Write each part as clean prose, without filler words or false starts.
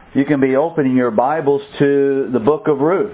You can be opening your Bibles to the book of Ruth.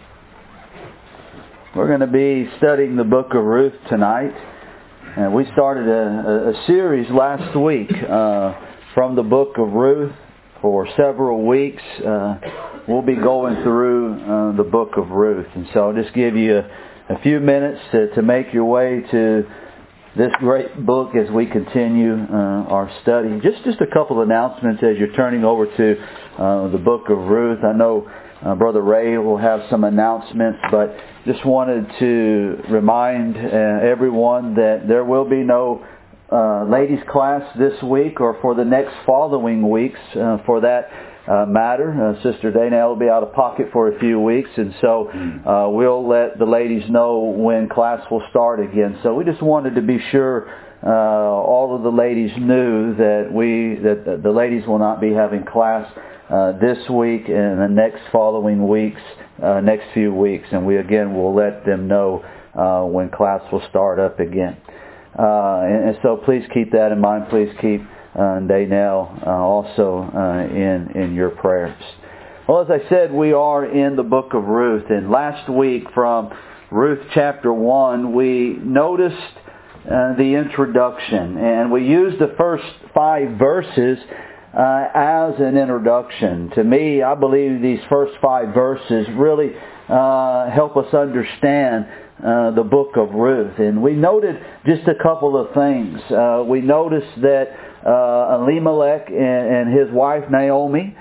We're going to be studying the book of Ruth tonight. And we started a series last week from the book of Ruth for several weeks. We'll be going through the book of Ruth. And so I'll just give you a few minutes to make your way to this great book as we continue our study. Just a couple of announcements as you're turning over to the book of Ruth. I know Brother Ray will have some announcements, but just wanted to remind everyone that there will be no ladies class this week or for the next following weeks for that matter. Sister Dana will be out of pocket for a few weeks, and so we'll let the ladies know when class will start again. So we just wanted to be sure all of the ladies knew that the ladies will not be having class this week and the next following weeks, next few weeks, and we again will let them know when class will start up again. And so please keep that in mind. Please keep Daynell also in your prayers. Well, as I said, we are in the book of Ruth, and last week from Ruth chapter 1 we noticed the introduction, and we used the first 5 verses as an introduction. To me, I believe these first 5 verses really help us understand the book of Ruth. And we noted just a couple of things. We noticed that Elimelech and his wife Naomi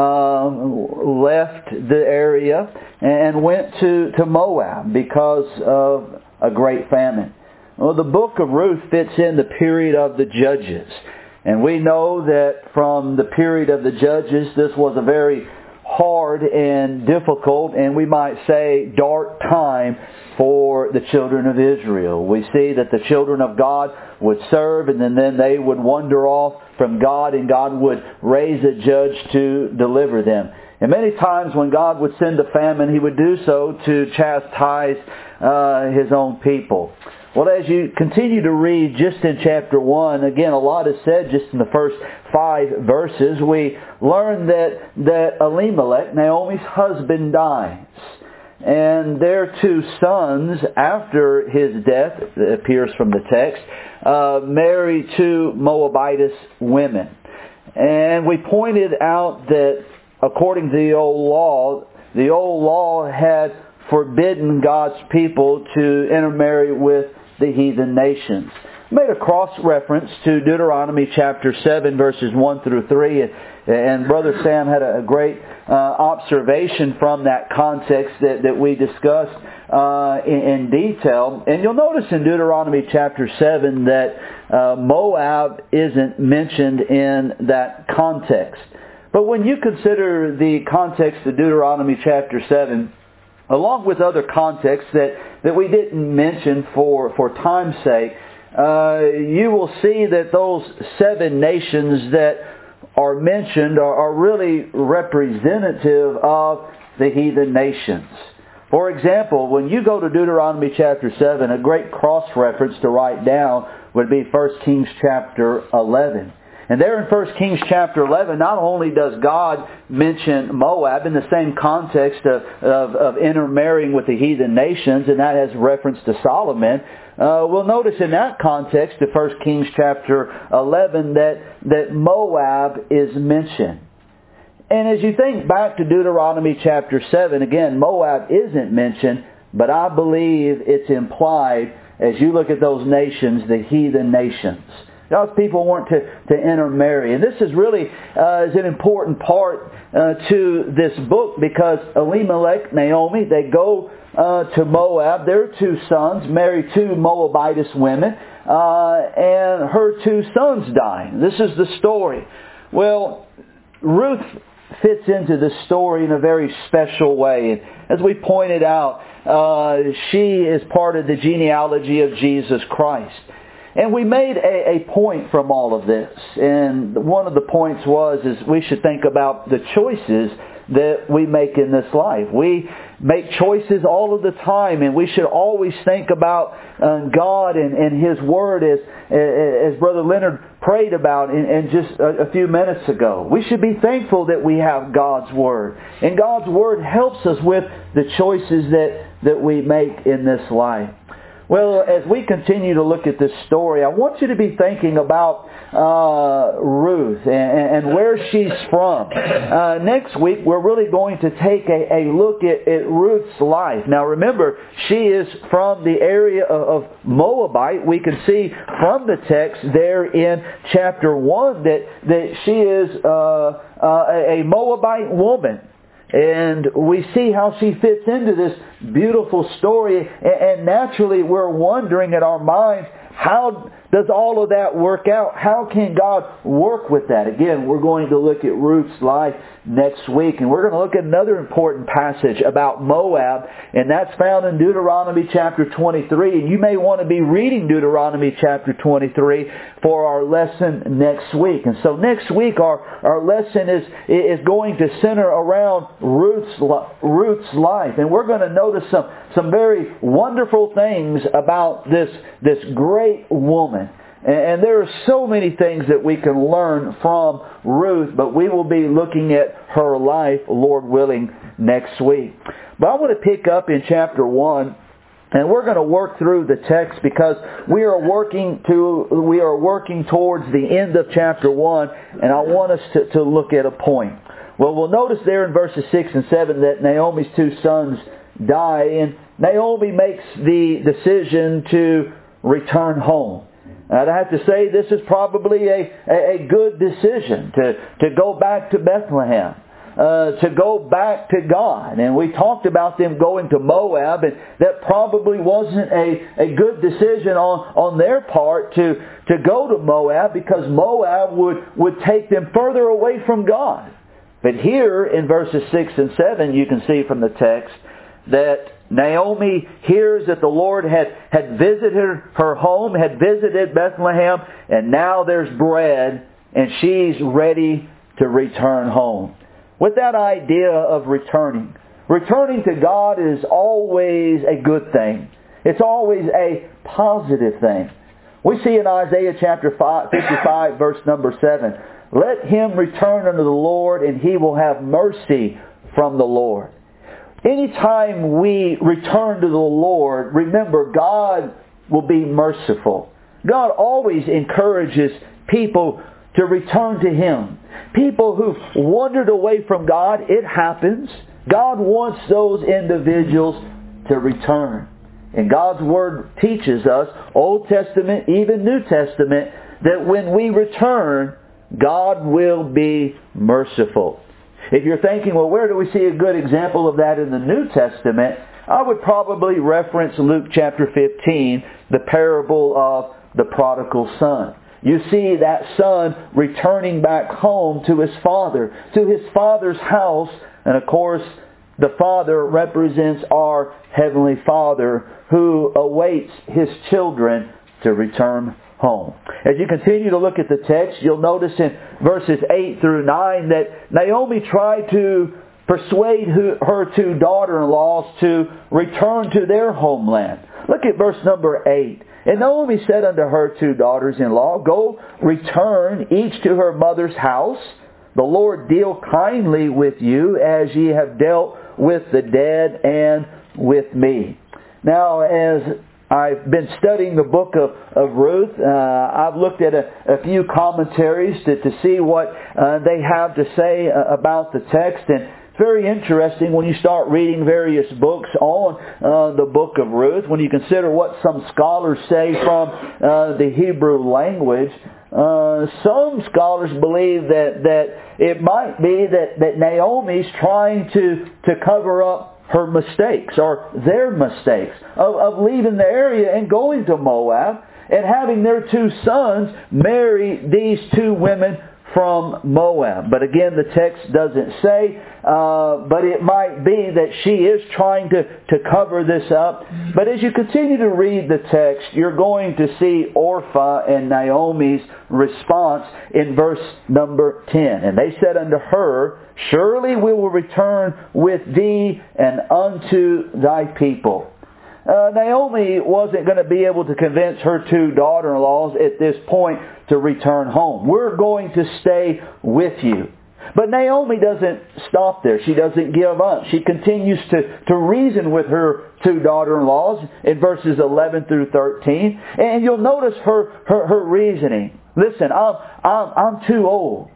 left the area and went to Moab because of a great famine. Well, the book of Ruth fits in the period of the Judges. And we know that from the period of the Judges, this was a very hard and difficult, and we might say dark time for the children of Israel. We see that the children of God would serve, and then they would wander off from God, and God would raise a judge to deliver them. And many times when God would send a famine, He would do so to chastise His own people. Well, as you continue to read just in chapter 1, again, a lot is said just in the first 5 verses. We learn that Elimelech, Naomi's husband, dies. And their 2 sons, after his death, it appears from the text, marry 2 Moabitess women. And we pointed out that according to the old law had forbidden God's people to intermarry with the heathen nations. Made a cross-reference to Deuteronomy chapter 7 verses 1 through 3, and Brother Sam had a great observation from that context that we discussed in detail. And you'll notice in Deuteronomy chapter 7 that Moab isn't mentioned in that context. But when you consider the context of Deuteronomy chapter 7, along with other contexts that we didn't mention for time's sake, you will see that those 7 nations that are mentioned are really representative of the heathen nations. For example, when you go to Deuteronomy chapter 7, a great cross-reference to write down would be 1 Kings chapter 11. And there in 1 Kings chapter 11, not only does God mention Moab in the same context of intermarrying with the heathen nations, and that has reference to Solomon, we'll notice in that context of 1 Kings chapter 11 that Moab is mentioned. And as you think back to Deuteronomy chapter 7, again, Moab isn't mentioned, but I believe it's implied as you look at those nations, the heathen nations. God's people weren't to intermarry. And this is really is an important part to this book, because Elimelech, Naomi, they go to Moab. Their 2 sons marry 2 Moabitess women, and her 2 sons die. This is the story. Well, Ruth fits into this story in a very special way. And as we pointed out, she is part of the genealogy of Jesus Christ. And we made a point from all of this. And one of the points is we should think about the choices that we make in this life. We make choices all of the time, and we should always think about God and His Word as Brother Leonard prayed about in just a few minutes ago. We should be thankful that we have God's Word. And God's Word helps us with the choices that we make in this life. Well, as we continue to look at this story, I want you to be thinking about Ruth and where she's from. Next week, we're really going to take a look at Ruth's life. Now remember, she is from the area of Moabite. We can see from the text there in chapter 1 that she is a Moabite woman. And we see how she fits into this beautiful story. And naturally, we're wondering in our minds, how does all of that work out? How can God work with that? Again, we're going to look at Ruth's life next week. And we're going to look at another important passage about Moab. And that's found in Deuteronomy chapter 23. And you may want to be reading Deuteronomy chapter 23 for our lesson next week. And so next week our lesson is going to center around Ruth's life. And we're going to notice some very wonderful things about this great woman. And there are so many things that we can learn from Ruth, but we will be looking at her life, Lord willing, next week. But I want to pick up in chapter 1, and we're going to work through the text because we are working towards the end of chapter 1, and I want us to look at a point. Well, we'll notice there in verses 6 and 7 that Naomi's 2 sons die, and Naomi makes the decision to return home. I'd have to say this is probably a good decision to go back to Bethlehem, to go back to God. And we talked about them going to Moab, and that probably wasn't a good decision on their part to go to Moab, because Moab would take them further away from God. But here in verses 6 and 7 you can see from the text that Naomi hears that the Lord had visited her home, had visited Bethlehem, and now there's bread, and she's ready to return home. With that idea of returning to God is always a good thing. It's always a positive thing. We see in Isaiah chapter 55, verse number 7, "Let him return unto the Lord, and he will have mercy from the Lord." Anytime we return to the Lord, remember, God will be merciful. God always encourages people to return to Him. People who've wandered away from God, it happens. God wants those individuals to return. And God's Word teaches us, Old Testament, even New Testament, that when we return, God will be merciful. If you're thinking, well, where do we see a good example of that in the New Testament? I would probably reference Luke chapter 15, the parable of the prodigal son. You see that son returning back home to his father's house. And of course, the Father represents our Heavenly Father who awaits His children to return home. As you continue to look at the text, you'll notice in verses 8 through 9 that Naomi tried to persuade her 2 daughter-in-laws to return to their homeland. Look at verse number 8. "And Naomi said unto her 2 daughters-in-law, Go, return each to her mother's house. The Lord deal kindly with you as ye have dealt with the dead and with me." Now, as I've been studying the book of Ruth, I've looked at a few commentaries to see what they have to say about the text. And it's very interesting when you start reading various books on the book of Ruth, when you consider what some scholars say from the Hebrew language. Some scholars believe that it might be that Naomi's trying to cover up her mistakes, or their mistakes, of leaving the area and going to Moab and having their 2 sons marry these 2 women from Moab. But again, the text doesn't say, but it might be that she is trying to cover this up. But as you continue to read the text, you're going to see Orpah and Naomi's response in verse number 10. And they said unto her, Surely we will return with thee and unto thy people. Naomi wasn't going to be able to convince her two daughter-in-laws at this point to return home. We're going to stay with you. But Naomi doesn't stop there. She doesn't give up. She continues to reason with her two daughter-in-laws in verses 11 through 13. And you'll notice her reasoning. Listen, I'm too old.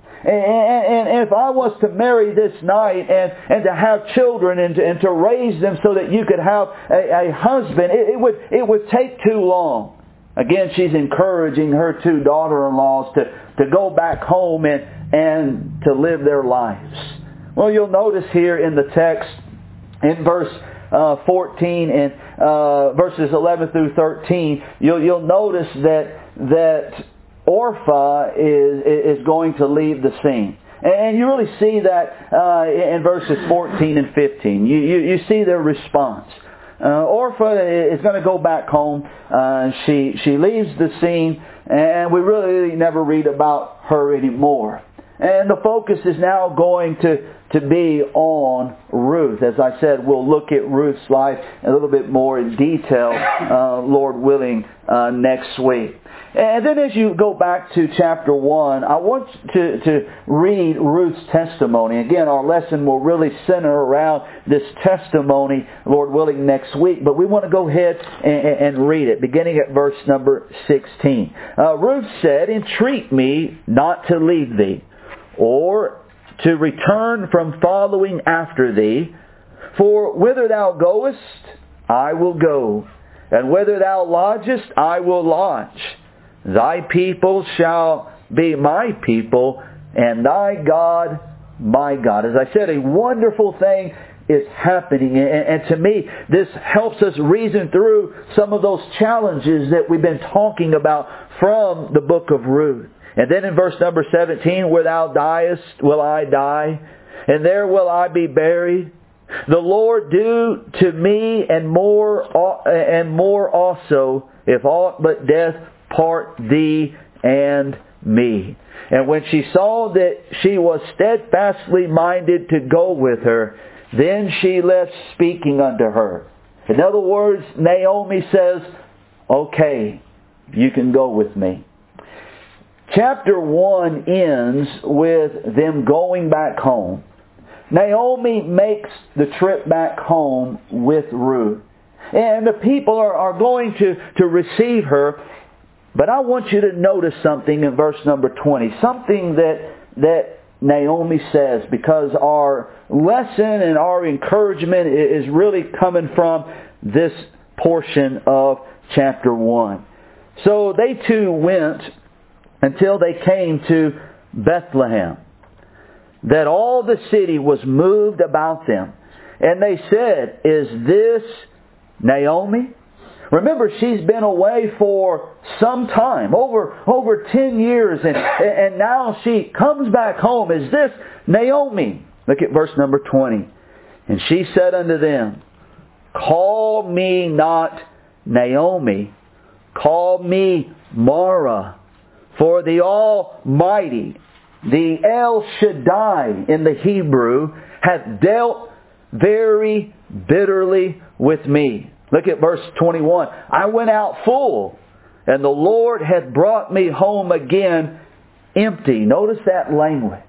And if I was to marry this night and to have children and to raise them so that you could have a husband, it would take too long. Again, she's encouraging her two daughter-in-laws to go back home and to live their lives. Well, you'll notice here in the text, in verse 14 and verses 11 through 13, you'll notice that Orpah is going to leave the scene. And you really see that in verses 14 and 15. You see their response. Orpah is going to go back home. She leaves the scene, and we really never read about her anymore. And the focus is now going to be on Ruth. As I said, we'll look at Ruth's life a little bit more in detail, Lord willing, next week. And then as you go back to chapter 1, I want to read Ruth's testimony. Again, our lesson will really center around this testimony, Lord willing, next week. But we want to go ahead and read it, beginning at verse number 16. Ruth said, Entreat me not to leave thee, or to return from following after thee. For whither thou goest, I will go, and whither thou lodgest, I will lodge. Thy people shall be my people, and thy God my God. As I said, a wonderful thing is happening. And to me, this helps us reason through some of those challenges that we've been talking about from the book of Ruth. And then in verse number 17, Where thou diest will I die, and there will I be buried. The Lord do to me and more also, if aught but death part thee and me. And when she saw that she was steadfastly minded to go with her, then she left speaking unto her. In other words, Naomi says, Okay, you can go with me. Chapter 1 ends with them going back home. Naomi makes the trip back home with Ruth. And the people are going to receive her. But I want you to notice something in verse number 20. Something that Naomi says, because our lesson and our encouragement is really coming from this portion of chapter 1. So they too went until they came to Bethlehem, that all the city was moved about them. And they said, Is this Naomi? Remember, she's been away for some time, over 10 years, and now she comes back home. Is this Naomi? Look at verse number 20. And she said unto them, Call me not Naomi, call me Mara, for the Almighty, the El Shaddai in the Hebrew, hath dealt very bitterly with me. Look at verse 21. I went out full, and the Lord hath brought me home again empty. Notice that language.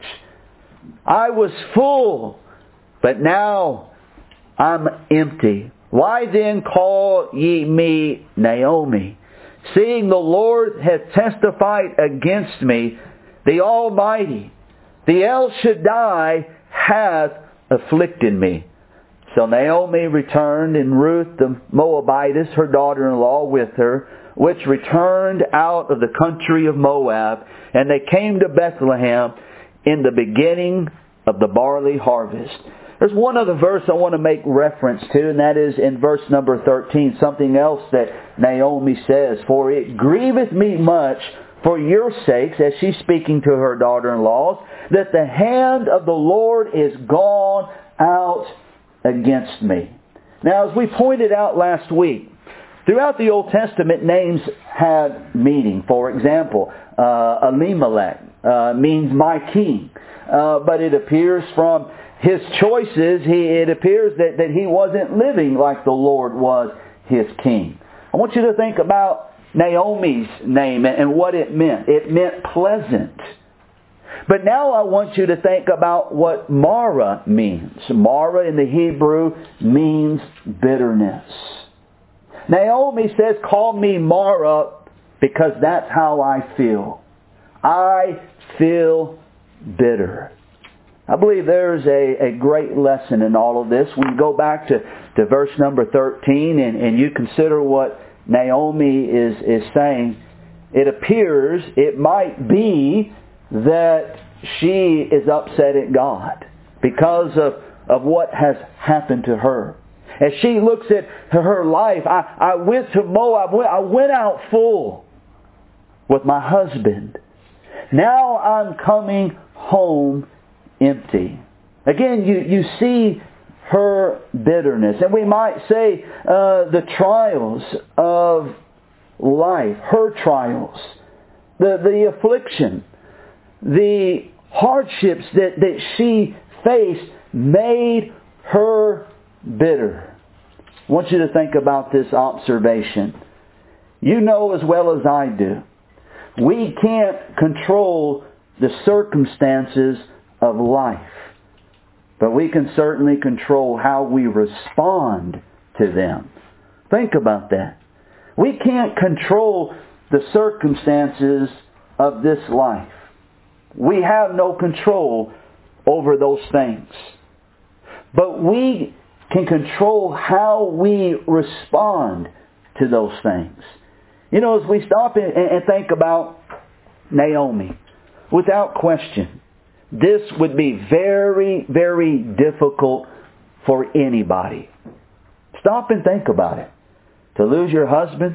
I was full, but now I'm empty. Why then call ye me Naomi, seeing the Lord hath testified against me, the Almighty, the El Shaddai hath afflicted me. So Naomi returned, and Ruth the Moabitess, her daughter-in-law, with her, which returned out of the country of Moab. And they came to Bethlehem in the beginning of the barley harvest. There's one other verse I want to make reference to, and that is in verse number 13, something else that Naomi says. For it grieveth me much for your sakes," as she's speaking to her daughter-in-laws, "that the hand of the Lord is gone out against me." Now, as we pointed out last week, throughout the Old Testament, names had meaning. For example, Elimelech means "my king." But it appears from his choices, it appears that he wasn't living like the Lord was his king. I want you to think about Naomi's name and what it meant. It meant pleasant. But now I want you to think about what Mara means. Mara in the Hebrew means bitterness. Naomi says, "Call me Mara because that's how I feel. I feel bitter." I believe there's a great lesson in all of this. When you go back to verse number 13 and you consider what Naomi is saying, it appears, it might be that she is upset at God because of what has happened to her. As she looks at her life, I went to Moab, I went out full with my husband. Now I'm coming home empty. Again, you see her bitterness. And we might say the trials of life, her trials, the affliction, the hardships that she faced made her bitter. I want you to think about this observation. You know as well as I do, we can't control the circumstances of life. But we can certainly control how we respond to them. Think about that. We can't control the circumstances of this life. We have no control over those things. But we can control how we respond to those things. You know, as we stop and think about Naomi, without question, this would be very, very difficult for anybody. Stop and think about it. To lose your husband,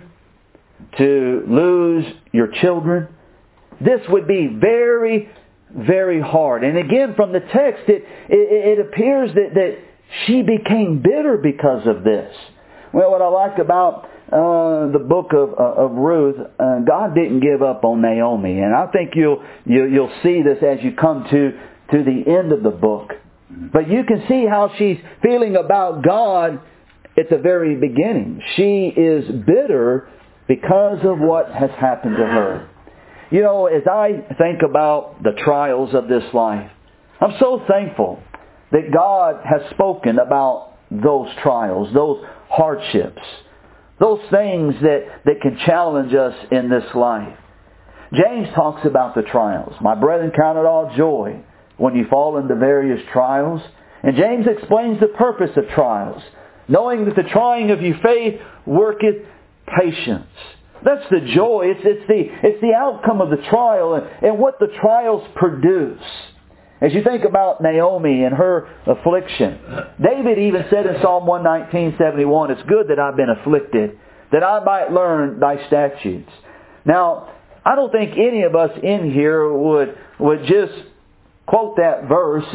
to lose your children, this would be very, very hard. And again, from the text, it appears that she became bitter because of this. Well, what I like about the book of Ruth, God didn't give up on Naomi, and I think you'll see this as you come to the end of the book. But you can see how she's feeling about God at the very beginning. She is bitter because of what has happened to her. You know, as I think about the trials of this life, I'm so thankful that God has spoken about those trials, those hardships, those things that can challenge us in this life. James talks about the trials. My brethren, count it all joy when you fall into various trials. And James explains the purpose of trials, knowing that the trying of your faith worketh patience. That's the joy. It's the outcome of the trial and what the trials produce. As you think about Naomi and her affliction, David even said in Psalm 119:71, "It's good that I've been afflicted, that I might learn thy statutes." Now, I don't think any of us in here would just quote that verse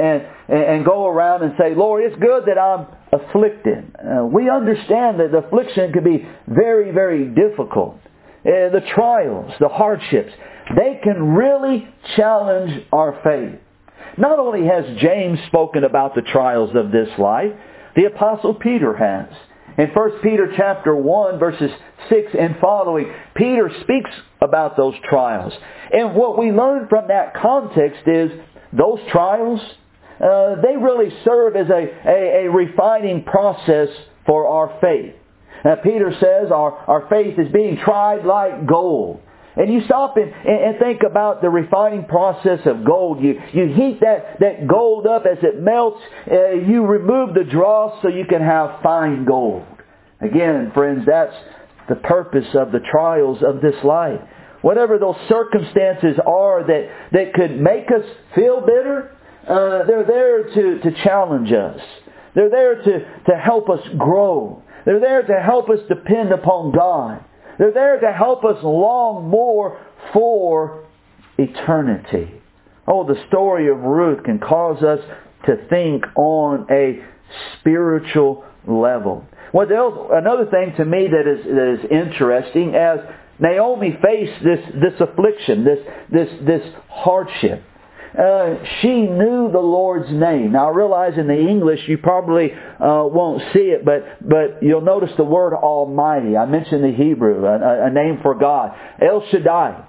and go around and say, "Lord, it's good that I'm afflicted." We understand that the affliction can be very, very difficult. The trials, the hardships, they can really challenge our faith. Not only has James spoken about the trials of this life, the Apostle Peter has. In 1 Peter chapter 1, verses 6 and following, Peter speaks about those trials. And what we learn from that context is those trials, they really serve as a refining process for our faith. Peter says our faith is being tried like gold. And you stop and think about the refining process of gold. You heat that gold up as it melts. You remove the dross so you can have fine gold. Again, friends, that's the purpose of the trials of this life. Whatever those circumstances are that could make us feel bitter, they're there to challenge us. They're there to help us grow. They're there to help us depend upon God. They're there to help us long more for eternity. Oh, the story of Ruth can cause us to think on a spiritual level. What else? Another thing to me that is interesting, as Naomi faced this affliction, this hardship. She knew the Lord's name. Now I realize in the English you probably won't see it, but you'll notice the word Almighty. I mentioned the Hebrew, a name for God. El Shaddai,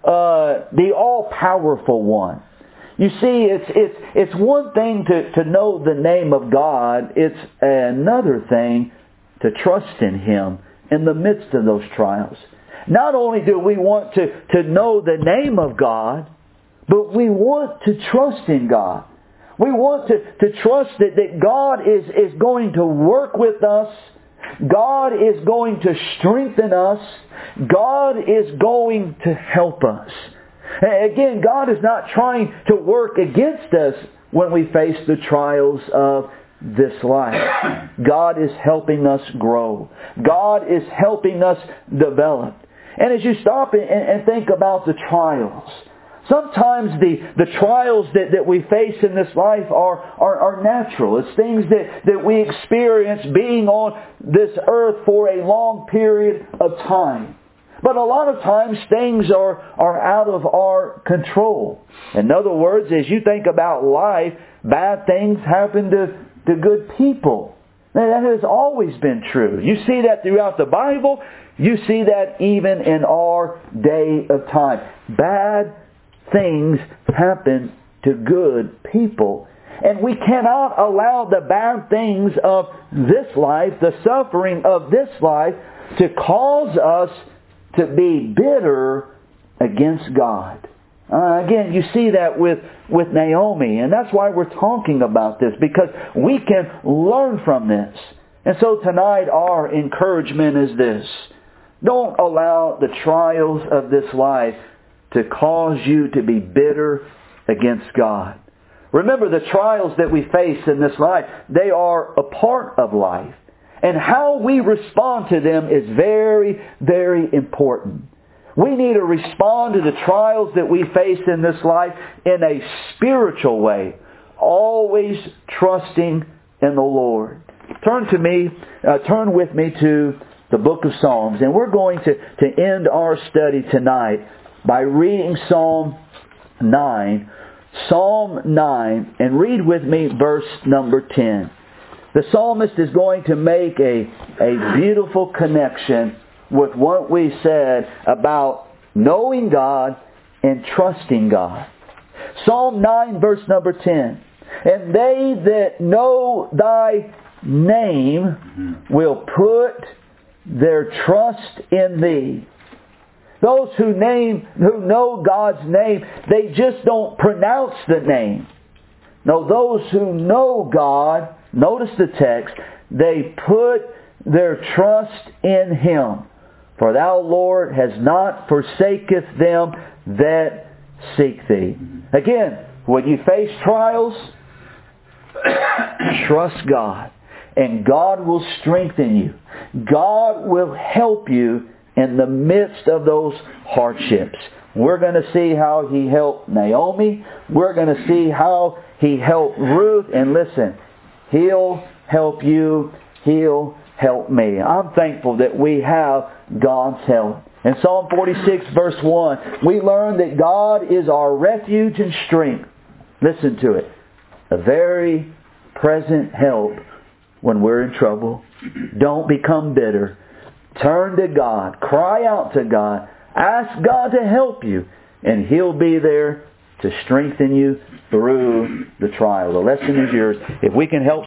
the all-powerful one. You see, it's one thing to know the name of God. It's another thing to trust in Him in the midst of those trials. Not only do we want to know the name of God, but we want to trust in God. We want to trust that God is going to work with us. God is going to strengthen us. God is going to help us. Again, God is not trying to work against us when we face the trials of this life. God is helping us grow. God is helping us develop. And as you stop and think about the trials, sometimes the trials that we face in this life are natural. It's things that we experience being on this earth for a long period of time. But a lot of times things are out of our control. In other words, as you think about life, bad things happen to good people. That has always been true. You see that throughout the Bible. You see that even in our day of time. Bad things happen to good people. And we cannot allow the bad things of this life, the suffering of this life, to cause us to be bitter against God. Again, you see that with Naomi, and that's why we're talking about this, because we can learn from this. And so tonight our encouragement is this: don't allow the trials of this life to cause you to be bitter against God. Remember, the trials that we face in this life, they are a part of life. And how we respond to them is very, very important. We need to respond to the trials that we face in this life in a spiritual way, always trusting in the Lord. Turn with me to the book of Psalms, and we're going to end our study tonight by reading Psalm 9. Psalm 9, and read with me verse number 10. The psalmist is going to make a beautiful connection with what we said about knowing God and trusting God. Psalm 9 verse number 10. And they that know Thy name will put their trust in Thee. Those who know God's name, they just don't pronounce the name. No, those who know God, notice the text, they put their trust in Him. For Thou, Lord, hast not forsaketh them that seek Thee. Again, when you face trials, trust God. And God will strengthen you. God will help you in the midst of those hardships. We're going to see how He helped Naomi. We're going to see how He helped Ruth. And listen, He'll help you. He'll help me. I'm thankful that we have God's help. In Psalm 46 verse 1, we learn that God is our refuge and strength. Listen to it. A very present help when we're in trouble. Don't become bitter. Turn to God. Cry out to God. Ask God to help you. And He'll be there to strengthen you through the trial. The lesson is yours. If we can help